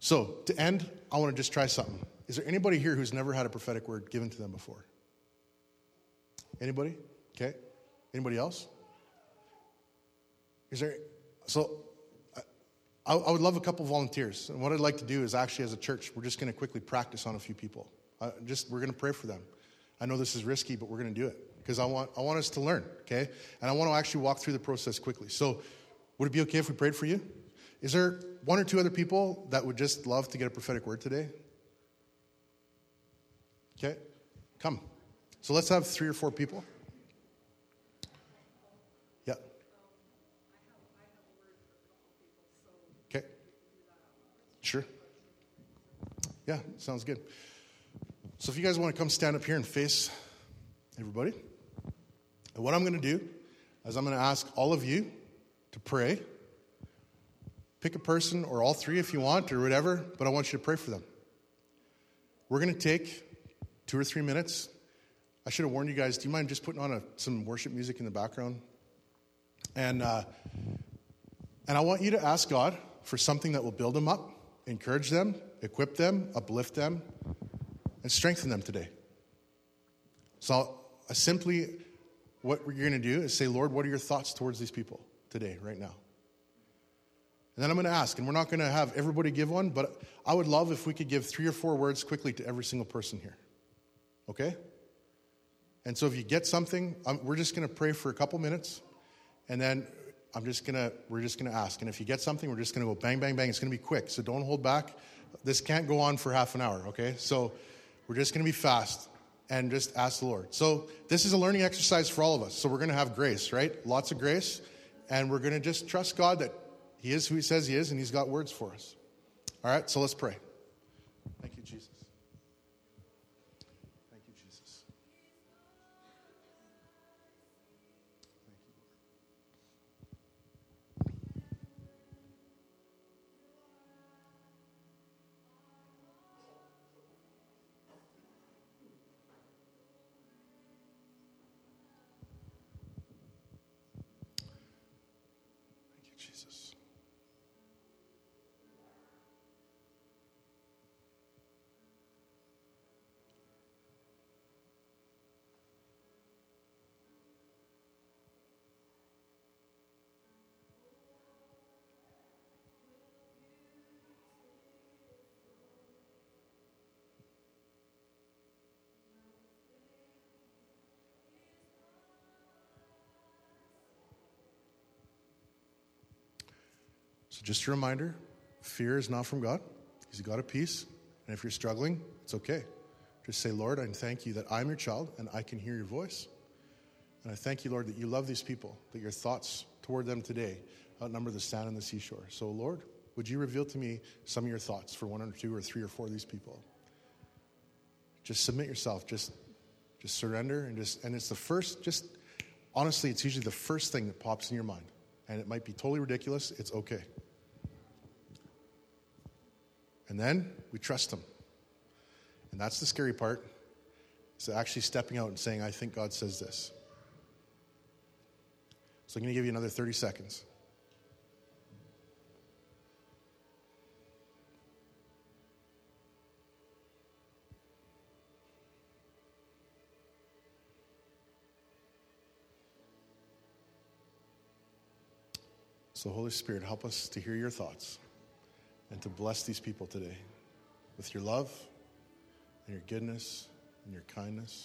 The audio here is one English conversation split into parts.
So to end, I want to just try something. Is there anybody here who's never had a prophetic word given to them before? Anybody? Okay. Anybody else? Is there? So I would love a couple volunteers. And what I'd like to do is actually, as a church, we're just going to quickly practice on a few people. We're going to pray for them. I know this is risky, but we're going to do it because I want us to learn. Okay, and I want to actually walk through the process quickly. So, would it be okay if we prayed for you? Is there one or two other people that would just love to get a prophetic word today? Okay, come. So let's have 3 or 4 people. Yeah. Okay. Sure. Yeah, sounds good. So if you guys want to come stand up here and face everybody, and what I'm going to do is I'm going to ask all of you to pray. Pick a person or all 3 if you want or whatever, but I want you to pray for them. We're going to take 2 or 3 minutes. I should have warned you guys, do you mind just putting on some worship music in the background? And I want you to ask God for something that will build them up, encourage them, equip them, uplift them, and strengthen them today. So what you're going to do is say, Lord, what are your thoughts towards these people today, right now? And then I'm going to ask, and we're not going to have everybody give one, but I would love if we could give 3 or 4 words quickly to every single person here. Okay? And so if you get something, we're just going to pray for a couple minutes, and then we're just going to ask. And if you get something, we're just going to go bang, bang, bang. It's going to be quick, so don't hold back. This can't go on for half an hour, okay? So we're just going to be fast and just ask the Lord. So this is a learning exercise for all of us. So we're going to have grace, right? Lots of grace. And we're going to just trust God that He is who He says He is, and He's got words for us. All right, so let's pray. Thank you, Jesus. Thank you, Jesus. Thank you, Jesus. So just a reminder, fear is not from God. He's a God of peace. And if you're struggling, it's okay. Just say, Lord, I thank you that I'm your child and I can hear your voice. And I thank you, Lord, that you love these people, that your thoughts toward them today outnumber the sand on the seashore. So, Lord, would you reveal to me some of your thoughts for 1 or 2 or 3 or 4 of these people? Just submit yourself. Just surrender. And it's the first, honestly, it's usually the first thing that pops in your mind. And it might be totally ridiculous. It's okay. And then we trust Him. And that's the scary part. It's actually stepping out and saying, I think God says this. So I'm going to give you another 30 seconds. So Holy Spirit, help us to hear your thoughts and to bless these people today with your love and your goodness and your kindness.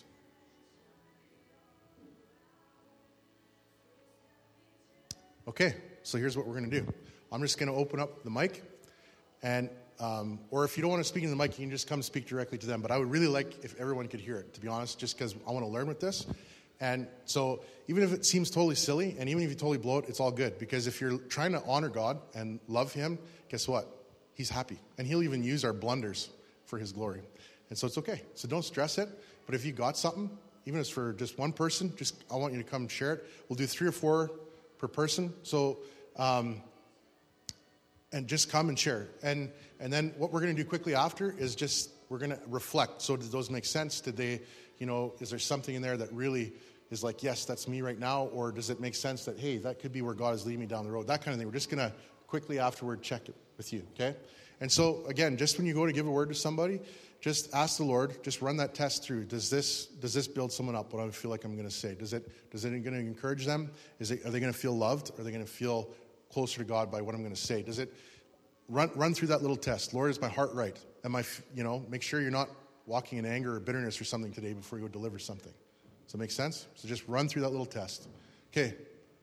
Okay, so here's what we're going to do. I'm just going to open up the mic, and or if you don't want to speak in the mic, you can just come speak directly to them. But I would really like if everyone could hear it, to be honest, just because I want to learn with this. And so even if it seems totally silly, and even if you totally blow it, it's all good. Because if you're trying to honor God and love Him, guess what? He's happy. And He'll even use our blunders for His glory. And so it's okay. So don't stress it. But if you got something, even if it's for just one person, I want you to come share it. We'll do 3 or 4 per person. So, and just come and share. And then what we're going to do quickly after is we're going to reflect. So did those make sense? Did they, is there something in there that really is like, yes, that's me right now? Or does it make sense that, hey, that could be where God is leading me down the road? That kind of thing. We're just going to quickly afterward check it. with you, okay? And so, again, just when you go to give a word to somebody, just ask the Lord, just run that test through. Does this build someone up, what I feel like I'm going to say? Is it going to encourage them? Are they going to feel loved? Are they going to feel closer to God by what I'm going to say? Does it run through that little test? Lord, is my heart right? Am I, make sure you're not walking in anger or bitterness or something today before you go deliver something. Does that make sense? So just run through that little test. Okay.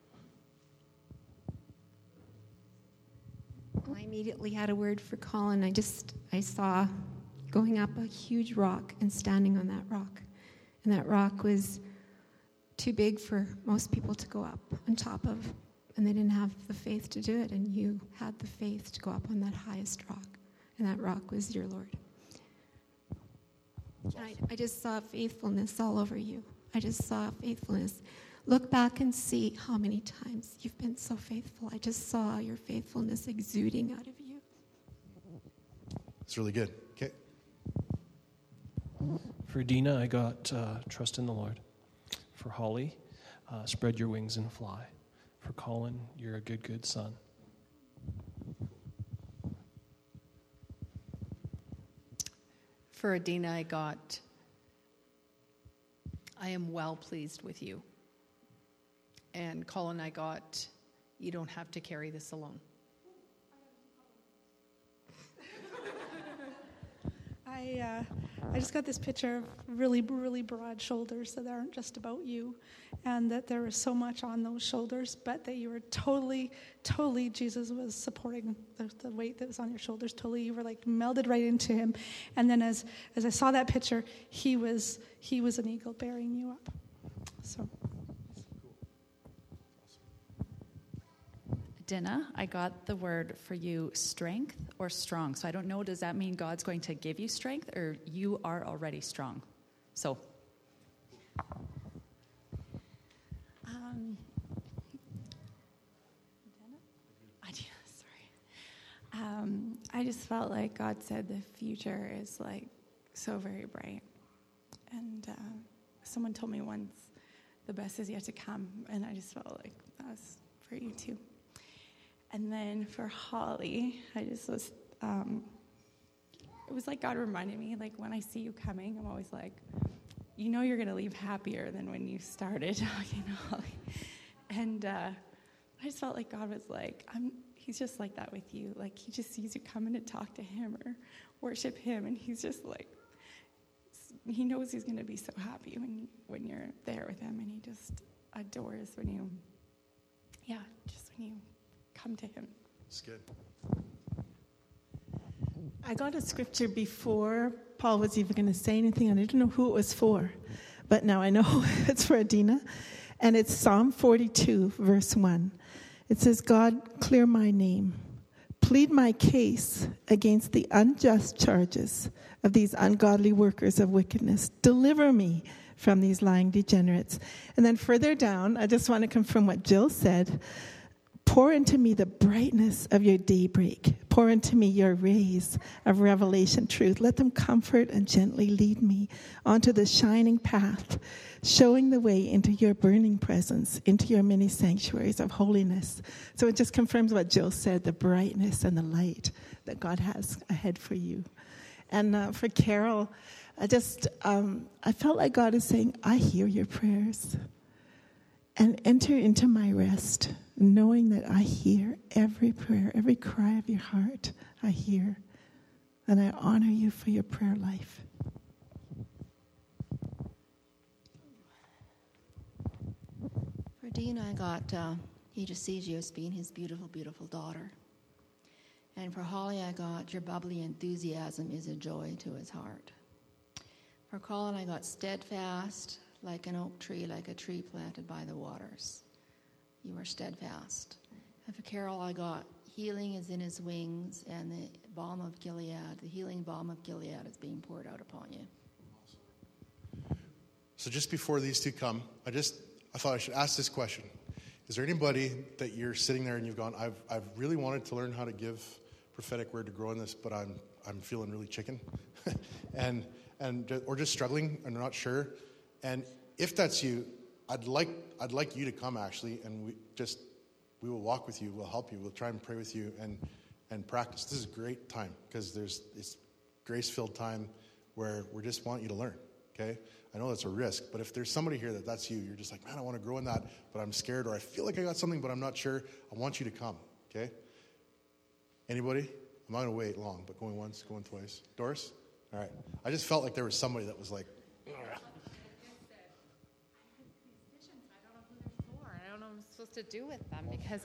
I immediately had a word for Colin. I saw going up a huge rock and standing on that rock. And that rock was too big for most people to go up on top of. And they didn't have the faith to do it. And you had the faith to go up on that highest rock. And that rock was your Lord. I just saw faithfulness all over you. I just saw faithfulness. Look back and see how many times you've been so faithful. I just saw your faithfulness exuding out of you. It's really good. Okay. For Dina, I got trust in the Lord. For Holly, spread your wings and fly. For Colin, you're a good, good son. For Adina, I got, I am well pleased with you. And Colin, I got, you don't have to carry this alone. I just got this picture of really, really broad shoulders that aren't just about you, and that there was so much on those shoulders, but that you were totally, Jesus was supporting the weight that was on your shoulders. Totally, you were like melded right into him. And then as I saw that picture, he was an eagle bearing you up. So. Dinah, I got the word for you, strength or strong. So I don't know, does that mean God's going to give you strength or you are already strong? So. I just felt like God said the future is like so very bright. And someone told me once, the best is yet to come. And I just felt like that was for you too. And then for Holly, I just was, it was like God reminded me, like when I see you coming, I'm always like, you know you're going to leave happier than when you started talking to Holly. And I just felt like God was like, he's just like that with you. Like he just sees you coming to talk to him or worship him. And he's just like, he knows he's going to be so happy when you're there with him. And he just adores when you come to him. It's good. I got a scripture before Paul was even going to say anything, and I didn't know who it was for. But now I know it's for Adina. And it's Psalm 42, verse 1. It says, God, clear my name. Plead my case against the unjust charges of these ungodly workers of wickedness. Deliver me from these lying degenerates. And then further down, I just want to confirm what Jill said. Pour into me the brightness of your daybreak. Pour into me your rays of revelation truth. Let them comfort and gently lead me onto the shining path, showing the way into your burning presence, into your many sanctuaries of holiness. So it just confirms what Jill said, the brightness and the light that God has ahead for you. And for Carol, I felt like God is saying, I hear your prayers. And enter into my rest, knowing that I hear every prayer, every cry of your heart, I hear. And I honor you for your prayer life. For Dean, I got, he just sees you as being his beautiful, beautiful daughter. And for Holly, I got, your bubbly enthusiasm is a joy to his heart. For Colin, I got steadfast, like an oak tree, like a tree planted by the waters. You are steadfast. And for Carol, I got healing is in his wings, and the balm of Gilead, the healing balm of Gilead is being poured out upon you. So just before these two come, I thought I should ask this question. Is there anybody that you're sitting there and you've gone, I've really wanted to learn how to give prophetic word to grow in this, but I'm feeling really chicken, or just struggling and not sure. And if that's you, I'd like you to come actually, and we will walk with you, we'll help you, we'll try and pray with you, and and practice. This is a great time because there's this grace-filled time where we just want you to learn, okay? I know that's a risk, but if there's somebody here that's you, you're just like, man, I want to grow in that, but I'm scared, or I feel like I got something, but I'm not sure, I want you to come, okay? Anybody? I'm not going to wait long, but going once, going twice. Doris? All right. I just felt like there was somebody that was like, ugh. I don't know what I'm supposed to do with them because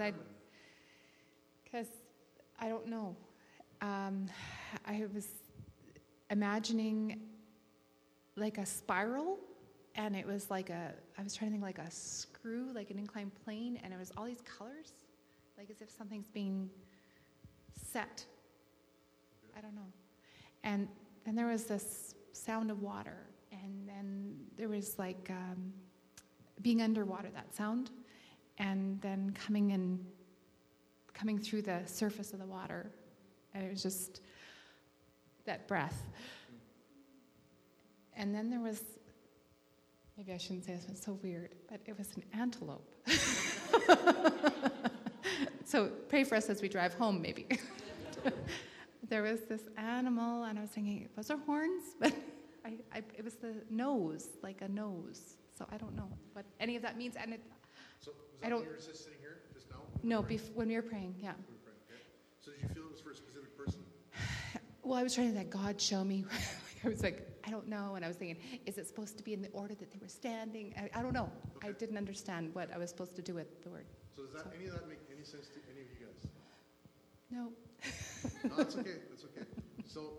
I don't know. I was imagining like a spiral, and it was like I was trying to think like a screw, like an inclined plane, and it was all these colors, like as if something's being set. I don't know. And then there was this sound of water, and then there was like being underwater, that sound, and then coming through the surface of the water, and it was just that breath. And then there was, maybe I shouldn't say this, it's so weird, but it was an antelope. So pray for us as we drive home, maybe. There was this animal, and I was thinking, those are horns? But it was the nose, like a nose. So I don't know what any of that means. And So was that when you were just sitting here, just now? No, when we were praying, yeah. So did you feel it was for a specific person? Well, I was trying to let God show me. I was like, I don't know. And I was thinking, is it supposed to be in the order that they were standing? I don't know. Okay. I didn't understand what I was supposed to do with the word. So does any of that make any sense to any of you guys? No. No, that's okay. That's okay. So,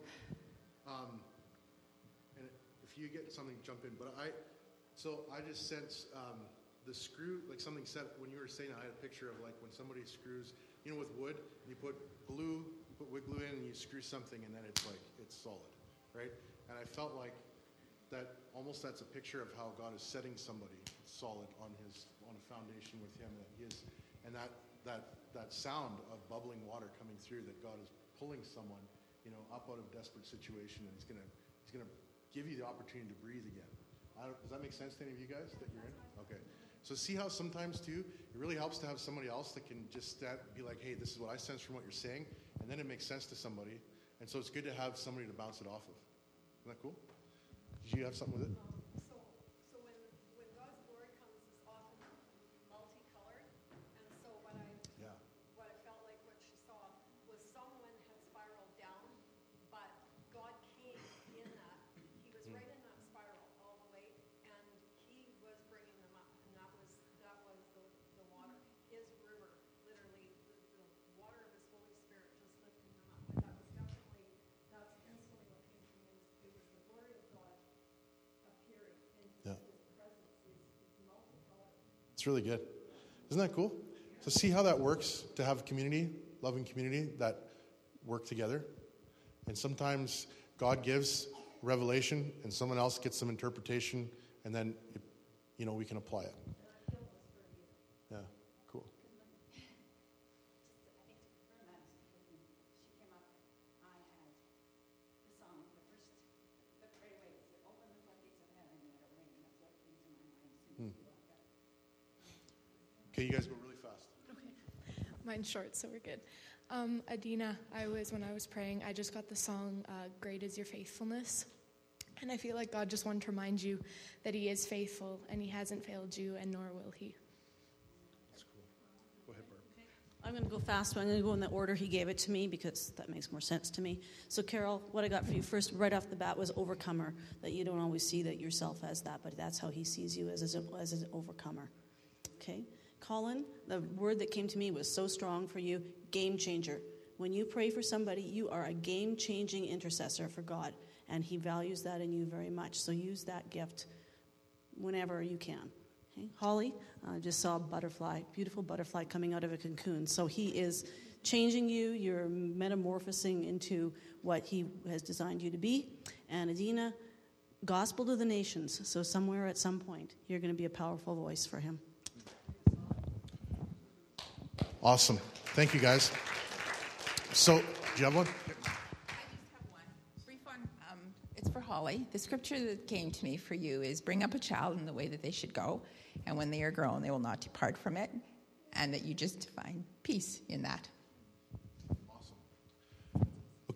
and if you get something, jump in. But I just sense the screw, like something said when you were saying, I had a picture of like when somebody screws, with wood, you put wood glue in and you screw something and then it's solid, right? And I felt like that's a picture of how God is setting somebody solid on a foundation with Him, that He is, and that sound of bubbling water coming through, that God is pulling someone, up out of a desperate situation, and He's gonna give you the opportunity to breathe again. Does that make sense to any of you guys that you're in? Okay. So see how sometimes too, it really helps to have somebody else that can just be like, hey, this is what I sense from what you're saying, and then it makes sense to somebody, and so it's good to have somebody to bounce it off of. Isn't that cool? Did you have something with it? So when God's glory comes, it's often multicolored, and so what I felt like what she saw was someone had spiraled down, but God came in that. He was right in that spiral all the way, and He was bringing them up, and that was the water. His river, literally, the water of His Holy Spirit just lifting them up. But that's instantly what came to me. It was the glory of God appearing, and His presence is multicolored. It's really good. Isn't that cool? So see how that works, to have community, loving community that work together. And sometimes God gives revelation and someone else gets some interpretation, and then we can apply it. Yeah, cool. Okay, you guys go really fast. Okay. Mine's short, so we're good. Adina, when I was praying, I just got the song, Great is Your Faithfulness. And I feel like God just wanted to remind you that He is faithful, and He hasn't failed you, and nor will He. That's cool. Go ahead, Barb. I'm going to go fast. I'm going to go in the order He gave it to me because that makes more sense to me. So, Carol, what I got for you first, right off the bat, was overcomer, that you don't always see that yourself as that, but that's how He sees you, as an overcomer. Okay? Colin, the word that came to me was so strong for you, game changer. When you pray for somebody, you are a game-changing intercessor for God, and He values that in you very much. So use that gift whenever you can. Okay? Holly, I just saw a butterfly, beautiful butterfly coming out of a cocoon. So He is changing you. You're metamorphosing into what He has designed you to be. And Adina, gospel to the nations. So somewhere at some point, you're going to be a powerful voice for Him. Awesome. Thank you, guys. So, do you have one? I just have one. Brief one. It's for Holly. The scripture that came to me for you is bring up a child in the way that they should go, and when they are grown, they will not depart from it, and that you just find peace in that. Awesome.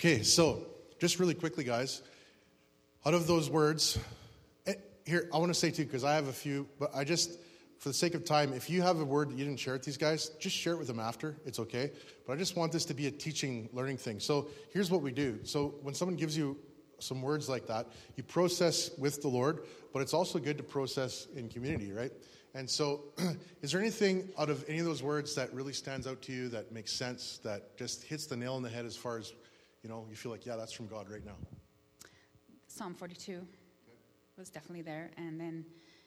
Okay, so just really quickly, guys, out of those words, here, I want to say too, because I have a few, but I just, for the sake of time, if you have a word that you didn't share with these guys, just share it with them after. It's okay. But I just want this to be a teaching, learning thing. So here's what we do. So when someone gives you some words like that, you process with the Lord, but it's also good to process in community, right? And so is there anything out of any of those words that really stands out to you, that makes sense, that just hits the nail on the head as far as, you know, you feel like, yeah, that's from God right now? Psalm 42 was definitely there. And then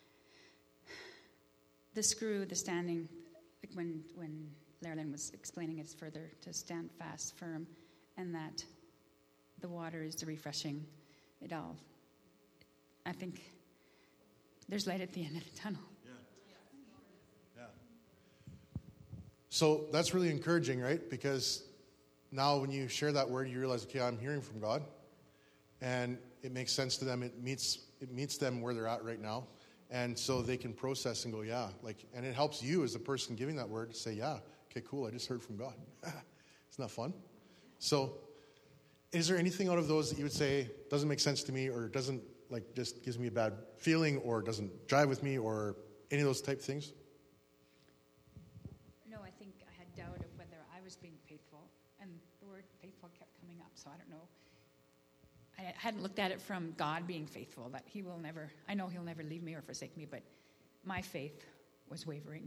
the standing, like when Lerlyn was explaining it further, to stand fast, firm, and that the water is the refreshing it all. I think there's light at the end of the tunnel. Yeah. So that's really encouraging, right? Because now when you share that word, you realize, okay, I'm hearing from God, and it makes sense to them. It meets them where they're at right now. And so they can process and go, yeah. And it helps you as the person giving that word to say, yeah, okay, cool, I just heard from God. Isn't that fun? So is there anything out of those that you would say doesn't make sense to me, or doesn't, just gives me a bad feeling, or doesn't jive with me, or any of those type of things? No, I think I had doubt of whether I was being faithful, and the word faithful kept coming up, so I don't know. I hadn't looked at it from God being faithful, that he will never, I know he'll never leave me or forsake me, but my faith was wavering.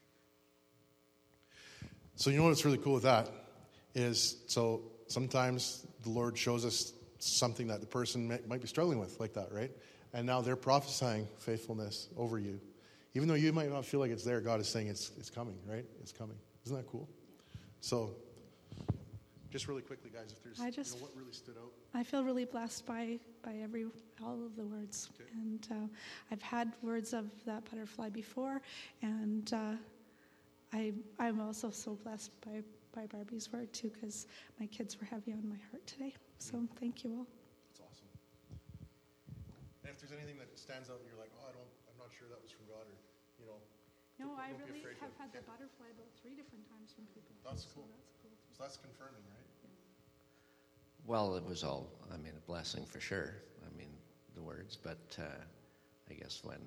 So you know what's really cool with that is, so sometimes the Lord shows us something that the person might be struggling with like that, right? And now they're prophesying faithfulness over you. Even though you might not feel like it's there, God is saying it's coming, right? It's coming. Isn't that cool? So just really quickly, guys, if there's what really stood out. I feel really blessed by all of the words. Okay. And I've had words of that butterfly before, and I'm also so blessed by Barbie's word too, because my kids were heavy on my heart today. So thank you all. That's awesome. And if there's anything that stands out and you're like, I'm not sure that was from God, or No, I really have had the butterfly about 3 different times from people. That's cool. So that's cool. So that's confirming, right? Well, it was all, a blessing for sure. The words, but I guess when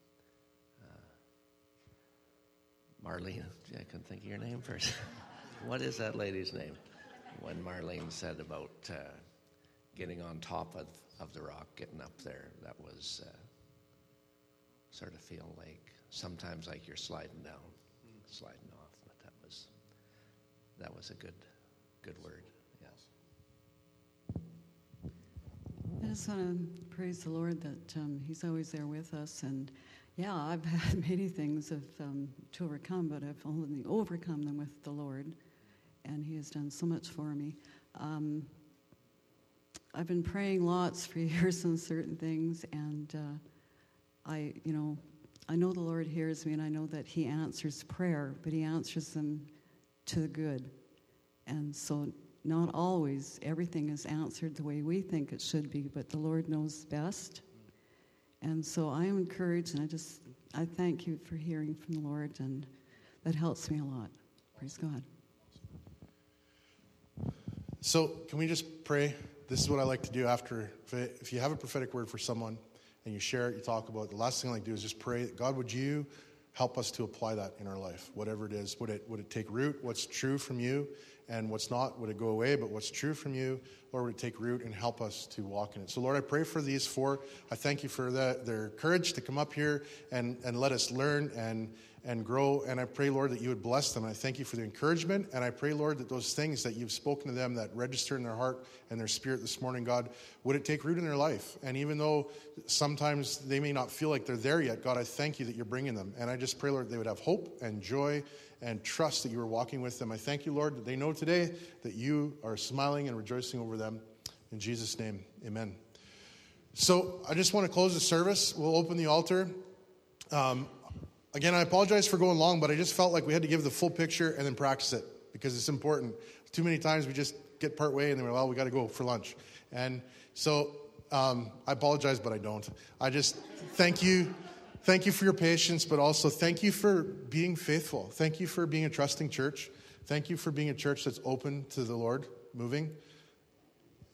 Marlene, I couldn't think of your name first. What is that lady's name? When Marlene said about getting on top of the rock, getting up there, that was sort of feel like sometimes like you're sliding down, sliding off, but that was a good word. I just want to praise the Lord that he's always there with us. And yeah, I've had many things to overcome, but I've only overcome them with the Lord. And he has done so much for me. I've been praying lots for years on certain things, and I know the Lord hears me, and I know that he answers prayer, but he answers them to the good. And so not always everything is answered the way we think it should be, but the Lord knows best. And so I am encouraged, and I thank you for hearing from the Lord, and that helps me a lot. Praise God. So can we just pray? This is what I like to do after. If you have a prophetic word for someone and you share it, you talk about it, the last thing I like to do is just pray, God, would you help us to apply that in our life, whatever it is. Would it take root? What's true from you and what's not? Would it go away? But what's true from you, or would it take root and help us to walk in it? So, Lord, I pray for these 4. I thank you for their courage to come up here and let us learn and grow. And I pray, Lord, that you would bless them. And I thank you for the encouragement. And I pray, Lord, that those things that you've spoken to them that register in their heart and their spirit this morning, God, would it take root in their life? And even though sometimes they may not feel like they're there yet, God, I thank you that you're bringing them. And I just pray, Lord, they would have hope and joy and trust that you are walking with them. I thank you, Lord, that they know today that you are smiling and rejoicing over them. In Jesus' name, amen. So I just want to close the service. We'll open the altar. Again, I apologize for going long, but I just felt like we had to give the full picture and then practice it because it's important. Too many times we just get part way and then we got to go for lunch. And so I apologize, but I don't. I just thank you. Thank you for your patience, but also thank you for being faithful. Thank you for being a trusting church. Thank you for being a church that's open to the Lord moving.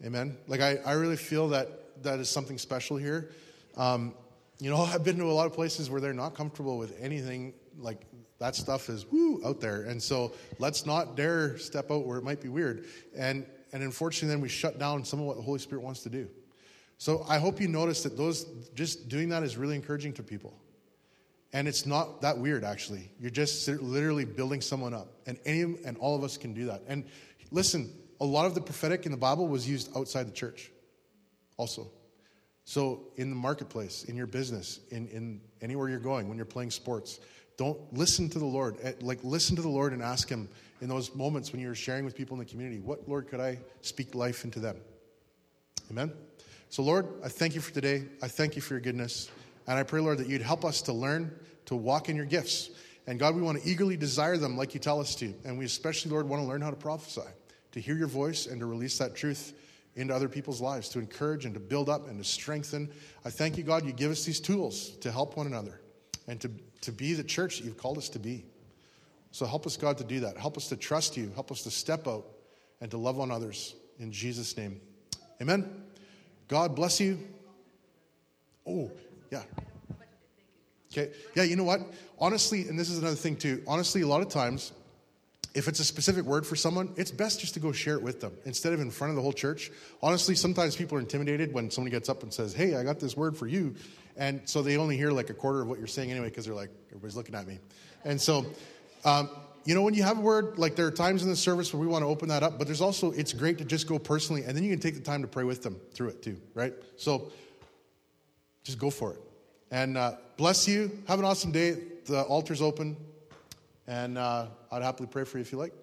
Amen. Like, I really feel that is something special here. I've been to a lot of places where they're not comfortable with anything. Like, that stuff is out there. And so let's not dare step out where it might be weird. And unfortunately, then we shut down some of what the Holy Spirit wants to do. So I hope you notice that just doing that is really encouraging to people. And it's not that weird, actually. You're just literally building someone up. And all of us can do that. And listen, a lot of the prophetic in the Bible was used outside the church also. So in the marketplace, in your business, in anywhere you're going, when you're playing sports, don't listen to the Lord. Listen to the Lord and ask Him in those moments when you're sharing with people in the community, what, Lord, could I speak life into them? Amen? So, Lord, I thank you for today. I thank you for your goodness. And I pray, Lord, that you'd help us to learn to walk in your gifts. And God, we want to eagerly desire them like you tell us to. And we especially, Lord, want to learn how to prophesy, to hear your voice and to release that truth into other people's lives, to encourage and to build up and to strengthen. I thank you, God, you give us these tools to help one another and to be the church that you've called us to be. So help us, God, to do that. Help us to trust you. Help us to step out and to love on others. In Jesus' name. Amen. God bless you. Oh, yeah. Okay. Yeah, you know what? Honestly, and this is another thing too, honestly, a lot of times, if it's a specific word for someone, it's best just to go share it with them instead of in front of the whole church. Honestly, sometimes people are intimidated when somebody gets up and says, hey, I got this word for you. And so they only hear like a quarter of what you're saying anyway because they're like, everybody's looking at me. And so, when you have a word, like there are times in the service where we want to open that up, but there's also, it's great to just go personally, and then you can take the time to pray with them through it too, right? So just go for it. And bless you. Have an awesome day. The altar's open. And I'd happily pray for you if you like.